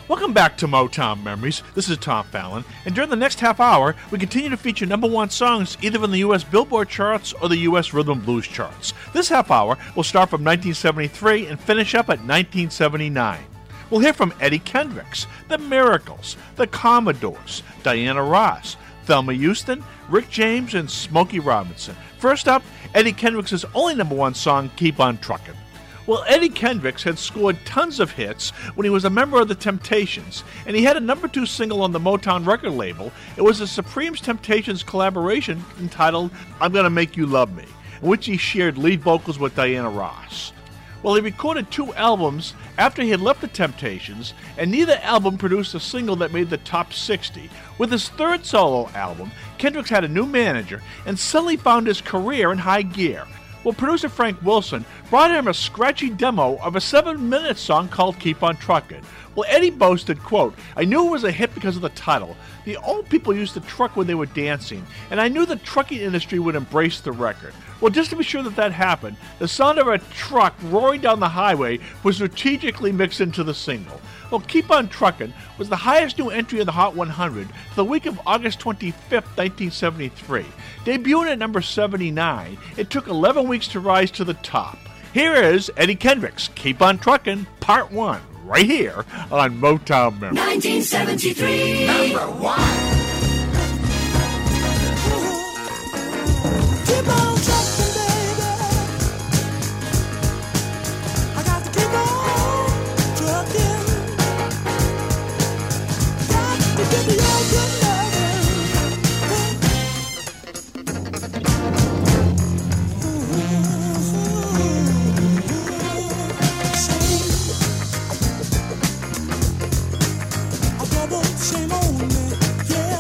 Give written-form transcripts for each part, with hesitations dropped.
Welcome back to Motown Memories. This is Tom Fallon, and during the next half hour, we continue to feature number one songs either in the U.S. Billboard charts or the U.S. Rhythm and Blues charts. This half hour will start from 1973 and finish up at 1979. We'll hear from Eddie Kendricks, The Miracles, The Commodores, Diana Ross, Thelma Houston, Rick James, and Smokey Robinson. First up, Eddie Kendricks' only number one song, Keep on Truckin'. Well, Eddie Kendricks had scored tons of hits when he was a member of the Temptations, and he had a number 2 single on the Motown record label. It was a Supreme's Temptations collaboration entitled I'm Gonna Make You Love Me, in which he shared lead vocals with Diana Ross. Well, he recorded 2 albums after he had left the Temptations, and neither album produced a single that made the top 60. With his third solo album, Kendricks had a new manager and suddenly found his career in high gear. Well, producer Frank Wilson brought him a scratchy demo of a 7-minute song called Keep on Truckin'. Well, Eddie boasted, quote, I knew it was a hit because of the title. The old people used to truck when they were dancing, and I knew the trucking industry would embrace the record. Well, just to be sure that happened, the sound of a truck roaring down the highway was strategically mixed into the single. Well, Keep on Truckin' was the highest new entry in the Hot 100 for the week of August 25, 1973. Debuting at number 79, it took 11 weeks to rise to the top. Here is Eddie Kendricks' Keep on Truckin', Part 1, right here on Motown Memories. 1973, number 1. Keep on truckin', baby. I got to keep on truckin'. Got to get your good lovin'. Shame on me, yeah.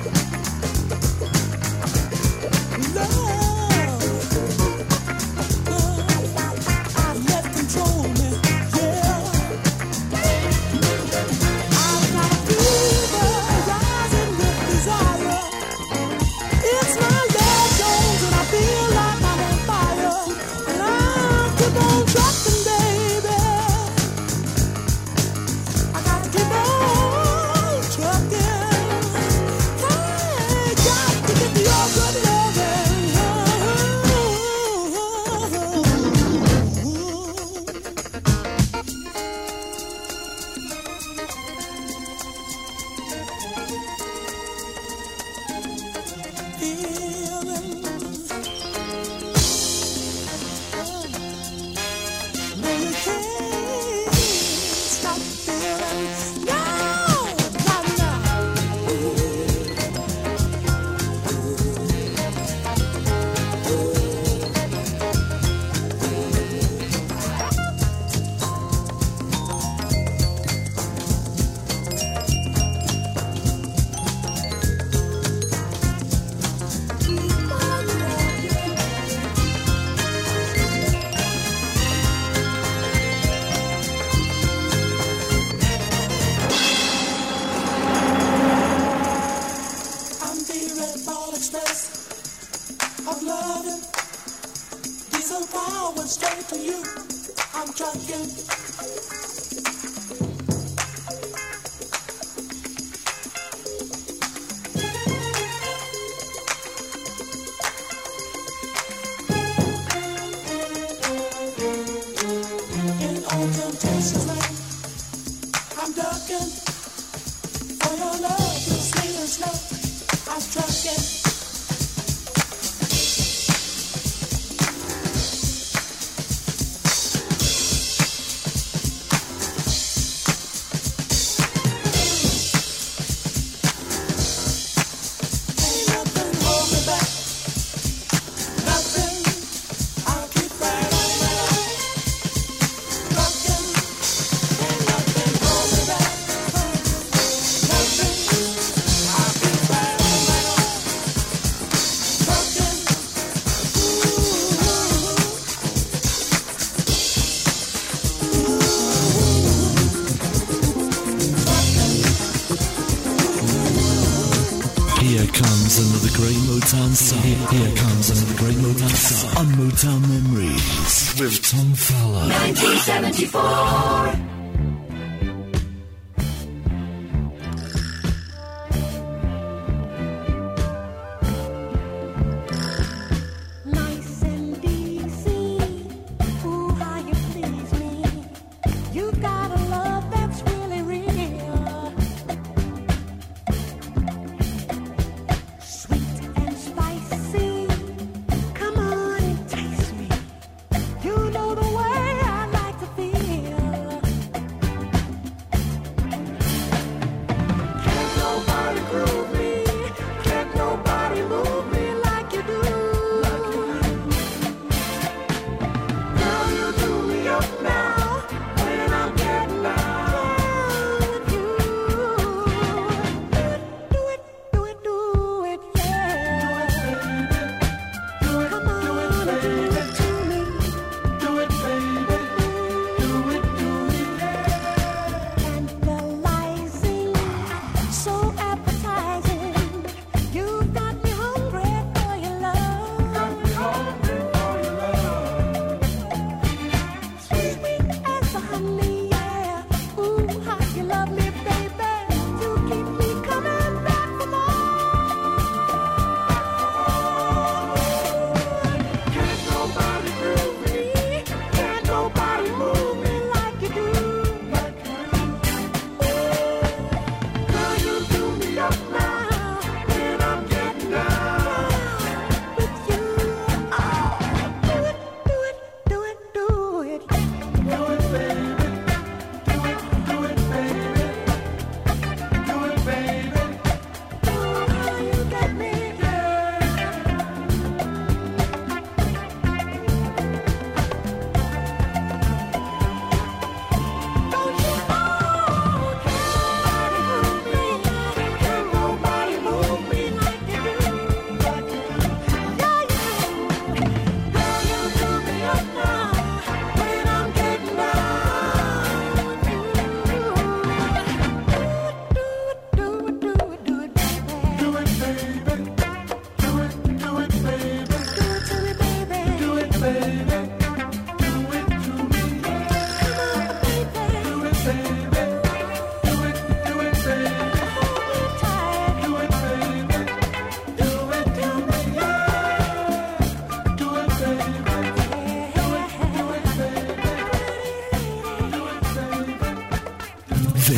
Another great Motown song. Here comes another great Motown song on Motown Memories with Tom Fallon. 1974.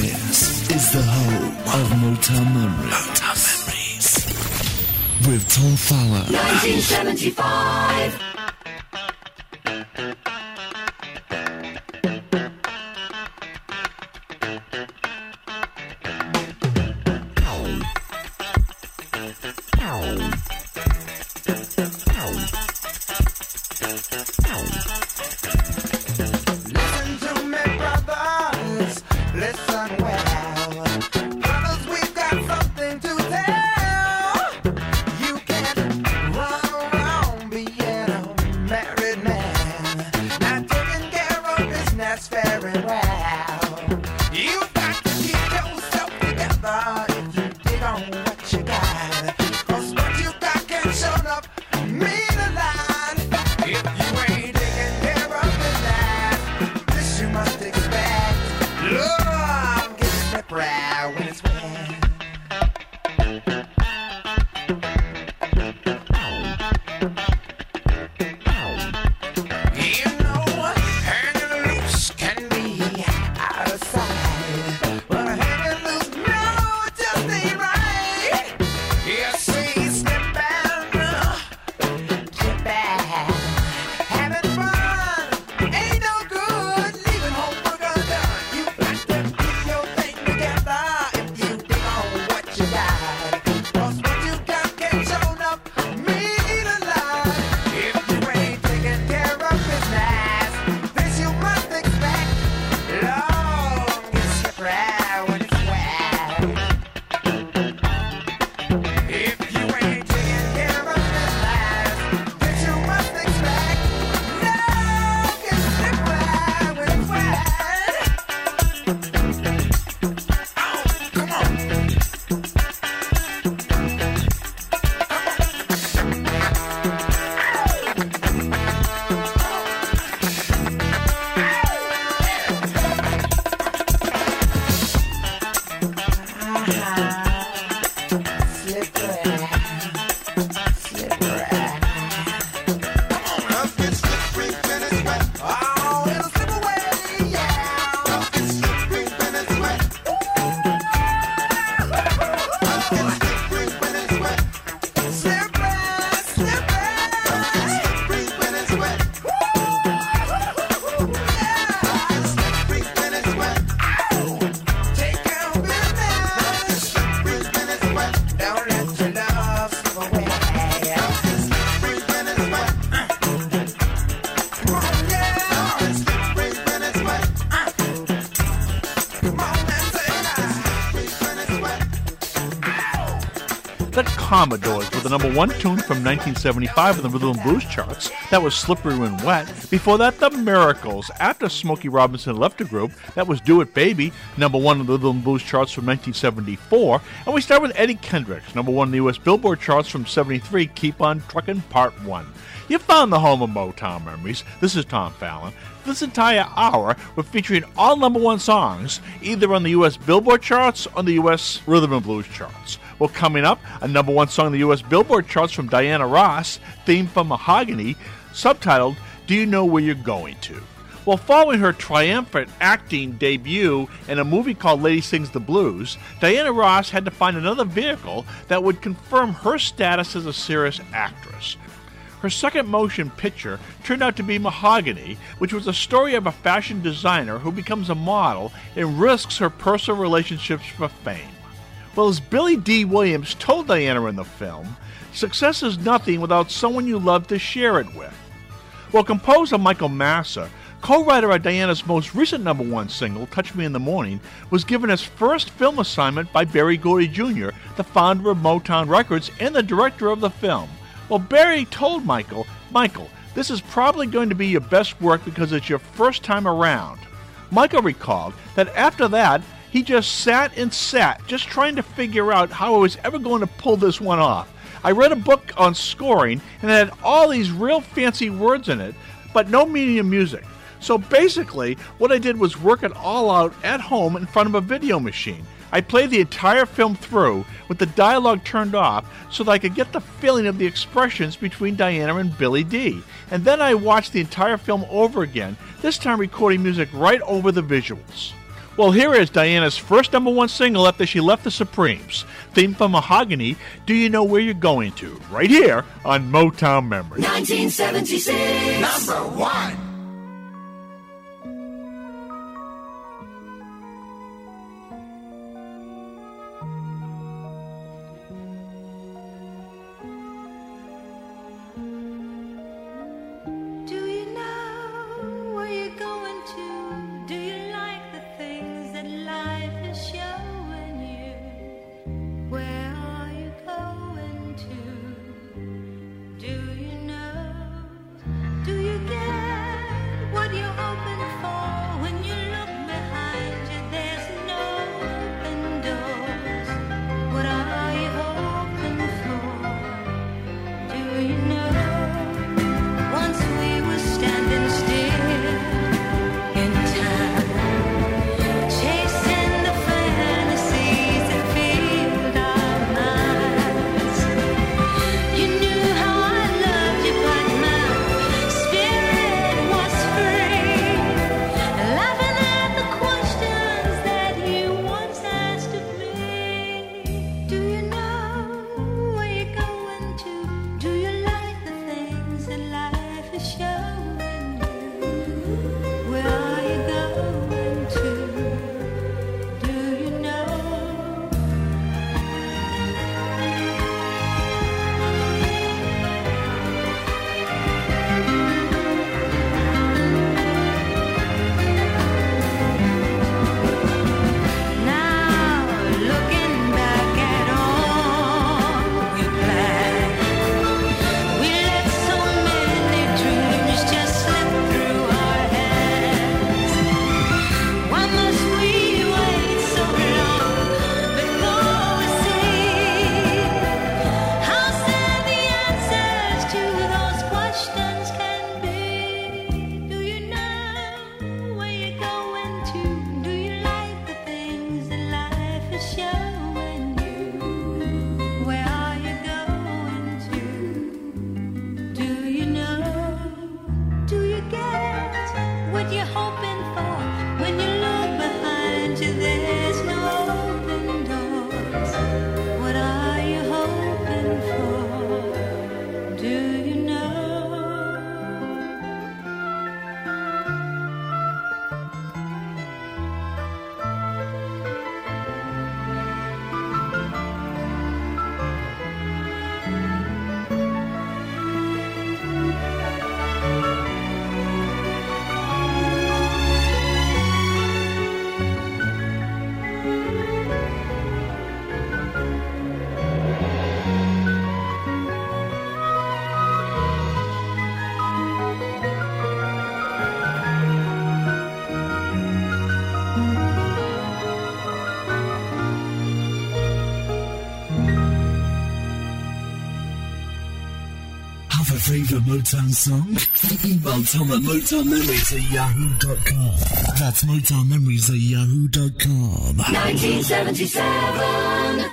This is the home of Motown Memories. Motown Memories. With Tom Fowler. 1975. Listen to me, brothers. Listen well. Brothers, we've got something to tell. You can't run around being a married man, not taking care of business very well. You've got to keep yourself together if you dig on what you got. 'Cause what you got can show up mean a lot. If you ain't taking care of business, this you must expect. Love gets slippery when it's wet. You know, hanging loose can be out of sight, but hanging loose, no, it just ain't right. You see, slipping, tripping, having fun ain't no good. Leaving home for good done. You got to keep your thing together if you dig on what you got. 'Cause what you got can show up mean a lot. If you ain't taking care of business, this you must expect. Long is slippery when it's wet. If you ain't taking care of business, this you must expect. Long is slippery when it's wet. Oh, come on. Don't let your love slip away. Come on, yeah. Come on and say that. The Commodores were the number one tune from 1975 in the Rhythm and Blues charts. That was Slippery When Wet. Before that, The Miracles. After Smokey Robinson left the group, that was Do It Baby, number one in the Rhythm and Blues charts from 1974. And we start with Eddie Kendricks, number one in the U.S. Billboard charts from 73, Keep On Truckin' Part 1. You found the home of Motown Memories. This is Tom Fallon. This entire hour, we're featuring all number one songs, either on the U.S. Billboard charts or the U.S. Rhythm and Blues charts. Well, coming up, a number one song in the U.S. Billboard charts from Diana Ross, theme from Mahogany, subtitled, Do You Know Where You're Going To? Well, following her triumphant acting debut in a movie called Lady Sings the Blues, Diana Ross had to find another vehicle that would confirm her status as a serious actress. Her second motion picture turned out to be Mahogany, which was a story of a fashion designer who becomes a model and risks her personal relationships for fame. Well, as Billy D. Williams told Diana in the film, success is nothing without someone you love to share it with. Well, composer Michael Massa, co-writer of Diana's most recent number one single, Touch Me in the Morning, was given his first film assignment by Berry Gordy Jr., the founder of Motown Records and the director of the film. Well, Berry told Michael, this is probably going to be your best work because it's your first time around. Michael recalled that after that, he just sat, just trying to figure out how I was ever going to pull this one off. I read a book on scoring, and it had all these real fancy words in it, but no meaning of music. So basically, what I did was work it all out at home in front of a video machine. I played the entire film through with the dialogue turned off so that I could get the feeling of the expressions between Diana and Billy D. And then I watched the entire film over again, this time recording music right over the visuals. Well, here is Diana's first number one single after she left the Supremes. Theme from Mahogany, Do You Know Where You're Going To? Right here on Motown Memories. 1976. Number one. Do you know where you're going to? Do you like the things that life is showing you? Where are you going to? Do you know? Do you get what you're hoping for? When you look behind you, there's no open doors. What are you hoping for? Do you know? Once we were standing still in time, chasing the fantasies that filled our minds. You knew how I loved you, but my spirit was free. Laughing at the questions that you once asked of me. Do you know where you're going to? Do you like the things that life is showing you? Where are you going to? Do you know? Now, looking back at all we planned, we let so many dreams just slip through our hands. Why must we wait so long before we see how sad the answers to those questions can be? Do you know where you're going to? Do you like the things that life is showing you? Where are you going to? Do you know? Do you get what you're hoping for? When you look behind you, there's no open doors. What are you hoping for? Do you know? Have a favourite Motown song? Email Tom at MotownMemories@yahoo.com. That's MotownMemories@yahoo.com. 1977.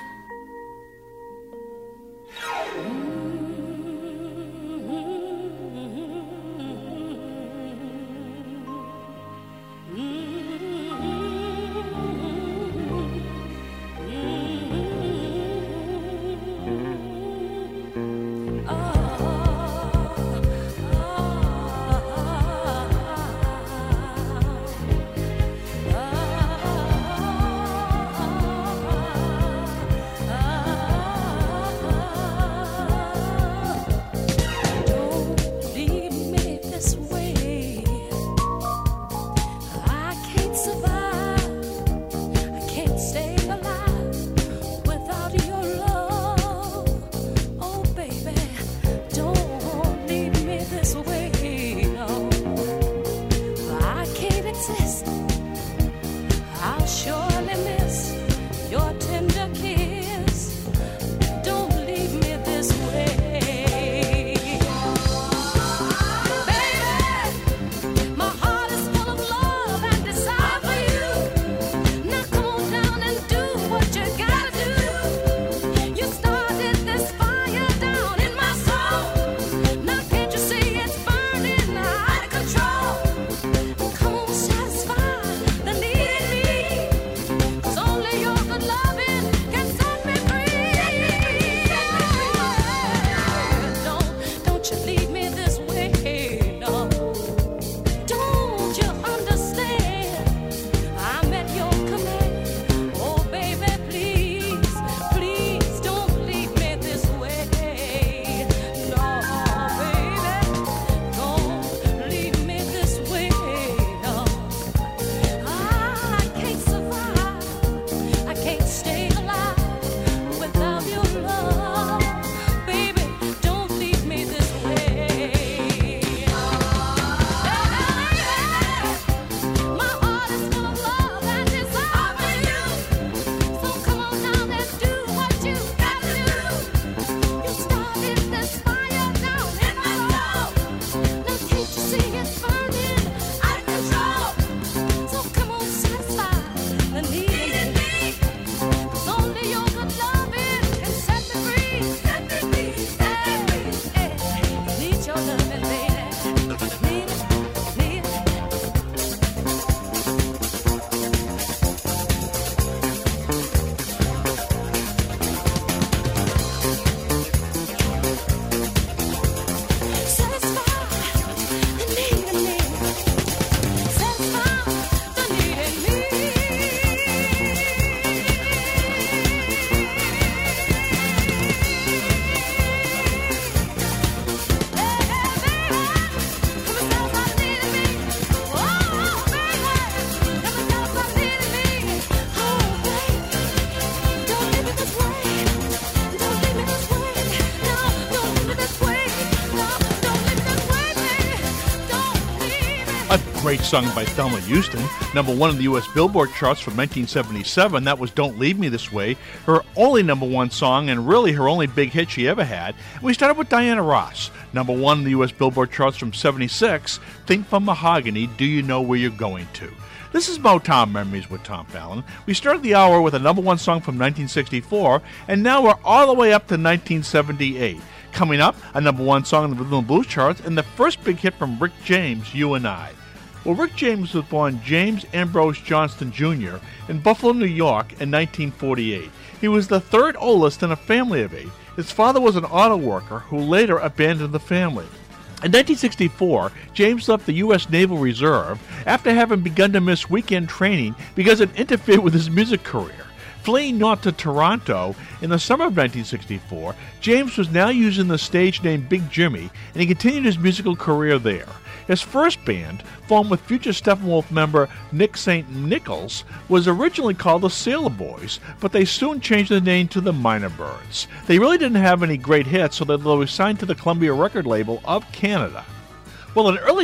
Great song by Thelma Houston, number one in the U.S. Billboard charts from 1977. That was Don't Leave Me This Way, her only number one song and really her only big hit she ever had. And we started with Diana Ross, number one in the U.S. Billboard charts from 76, Think from Mahogany, Do You Know Where You're Going To? This is Motown Memories with Tom Fallon. We started the hour with a number one song from 1964, and now we're all the way up to 1978. Coming up, a number one song in the Rhythm and Blues charts, and the first big hit from Rick James, You and I. Well, Rick James was born James Ambrose Johnston Jr. in Buffalo, New York in 1948. He was the third oldest in a family of 8. His father was an auto worker who later abandoned the family. In 1964, James left the U.S. Naval Reserve after having begun to miss weekend training because it interfered with his music career. Fleeing north to Toronto in the summer of 1964, James was now using the stage name Big Jimmy, and he continued his musical career there. His first band, formed with future Steppenwolf member Nick St. Nichols, was originally called the Sailor Boys, but they soon changed the name to the Minor Birds. They really didn't have any great hits, so they were signed to the Columbia record label of Canada. Well, in early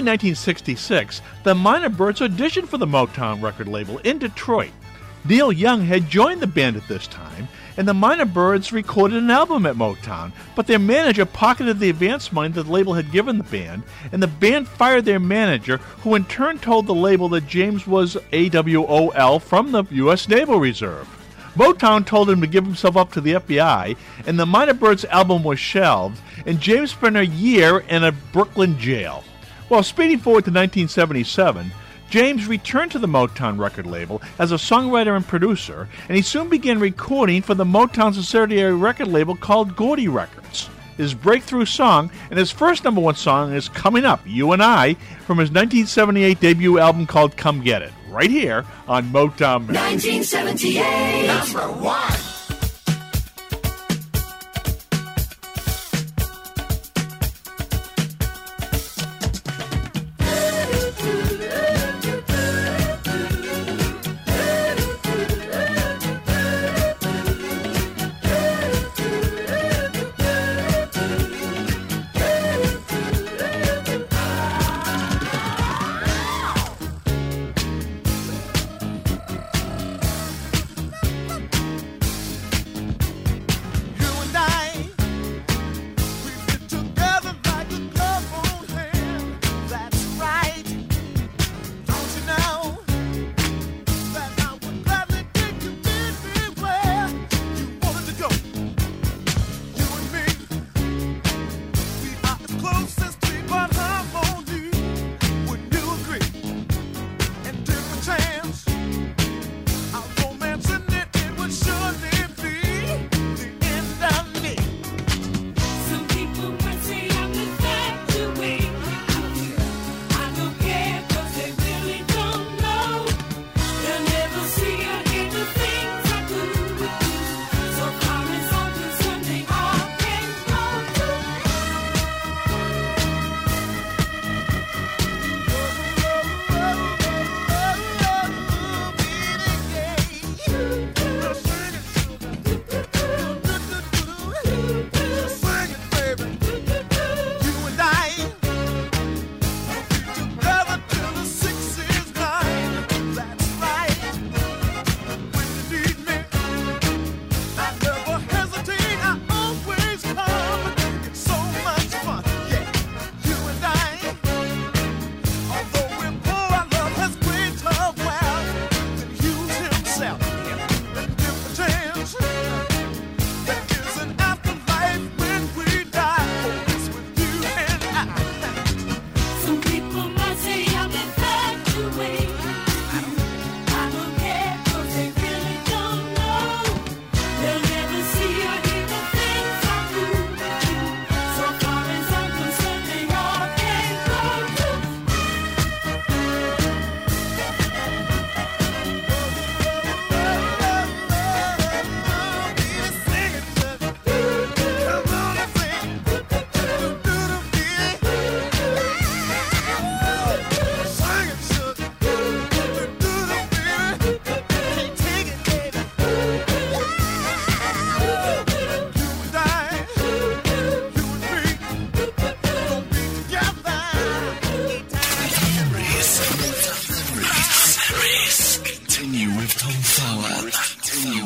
1966, the Minor Birds auditioned for the Motown record label in Detroit. Neil Young had joined the band at this time, and the Minor Birds recorded an album at Motown, but their manager pocketed the advance money that the label had given the band, and the band fired their manager, who in turn told the label that James was AWOL from the U.S. Naval Reserve. Motown told him to give himself up to the FBI, and the Minor Birds album was shelved, and James spent a year in a Brooklyn jail. Well, speeding forward to 1977, James returned to the Motown record label as a songwriter and producer, and he soon began recording for the Motown subsidiary record label called Gordy Records. His breakthrough song and his first number one song is Coming Up, You and I, from his 1978 debut album called Come Get It, right here on Motown Memories. 1978. Number one.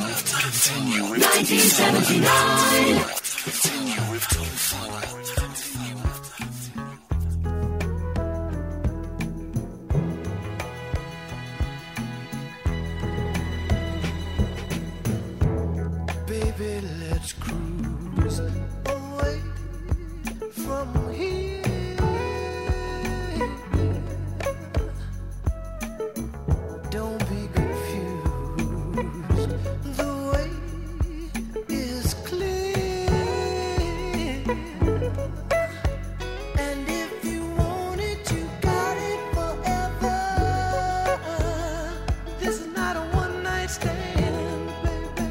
1979. Continue with Tom Fowler. Baby, let's cruise away from here. Don't be confused. The way is clear. And if you want it, you got it forever. This is not a one-night stand, baby.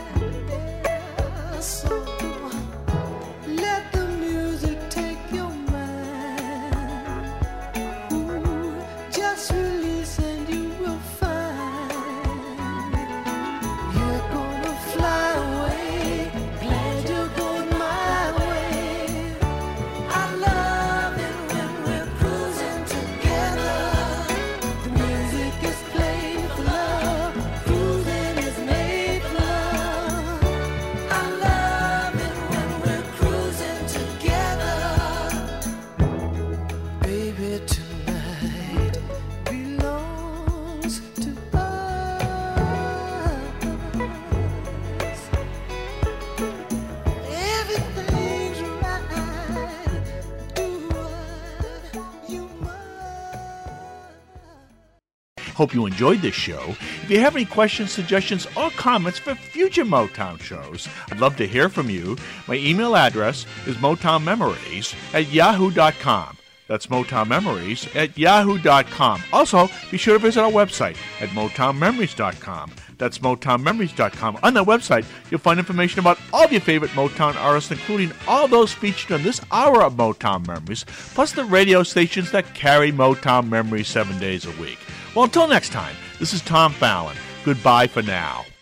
So let the music take your mind. Ooh, just release and you will find you're gonna fly away. Glad you're going my way. I love it when we're cruising together. The music is played for love. Cruising is made for love. I love it when we're cruising together. Baby, tonight belongs to us. Everything's right. Do what you must. Hope you enjoyed this show. If you have any questions, suggestions, or comments for future Motown shows, I'd love to hear from you. My email address is motownmemories@yahoo.com. That's motownmemories@yahoo.com. Also, be sure to visit our website at motownmemories.com. That's motownmemories.com. On that website, you'll find information about all of your favorite Motown artists, including all those featured on this hour of Motown Memories, plus the radio stations that carry Motown Memories 7 days a week. Well, until next time, this is Tom Fallon. Goodbye for now.